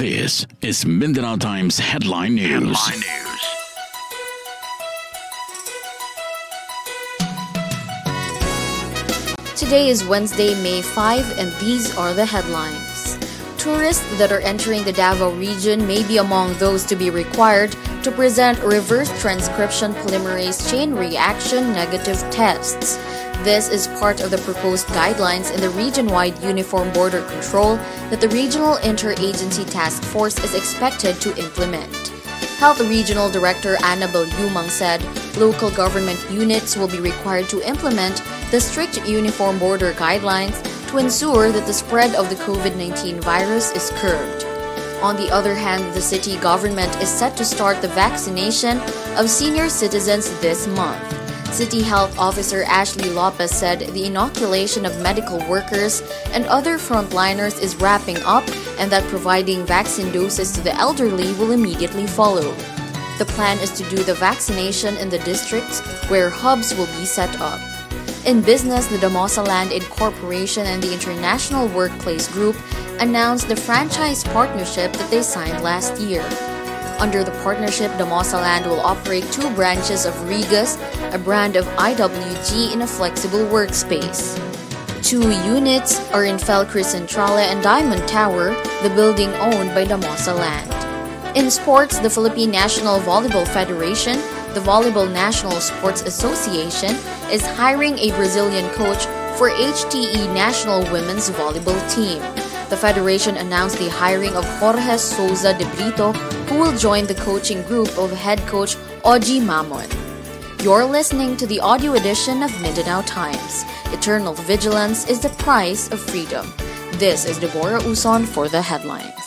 This is Mindanao Times Headline News. Today is Wednesday, May 5, and these are the headlines. Tourists that are entering the Davao region may be among those to be required to present reverse transcription polymerase chain reaction negative tests. This is part of the proposed guidelines in the region-wide uniform border control that the Regional Interagency Task Force is expected to implement. Health Regional Director Annabel Yumang said local government units will be required to implement the strict uniform border guidelines to ensure that the spread of the COVID-19 virus is curbed. On the other hand, the city government is set to start the vaccination of senior citizens this month. City Health Officer Ashley Lopez said the inoculation of medical workers and other frontliners is wrapping up and that providing vaccine doses to the elderly will immediately follow. The plan is to do the vaccination in the districts where hubs will be set up. In business, the Damosa Land Incorporation and the International Workplace Group announced the franchise partnership that they signed last year. Under the partnership, Damosa Land will operate 2 branches of Regas, a brand of IWG in a flexible workspace. 2 units are in Felcris Centrale and Diamond Tower, the building owned by Damosa Land. In sports, the Philippine National Volleyball Federation, the Volleyball National Sports Association, is hiring a Brazilian coach for HTE National Women's Volleyball Team. The federation announced the hiring of Jorge Souza de Brito, who will join the coaching group of head coach Oji Mamon. You're listening to the audio edition of Mindanao Times. Eternal vigilance is the price of freedom. This is Deborah Uson for the headlines.